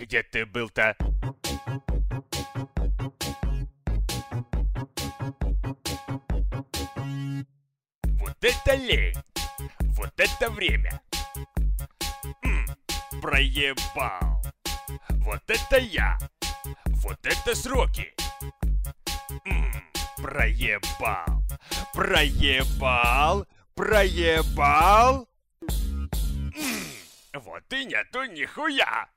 Где ты был-то? Вот это лень! Вот это время! Проебал! Вот это я! Вот это сроки! Проебал! Проебал! Проебал! Вот и нету нихуя!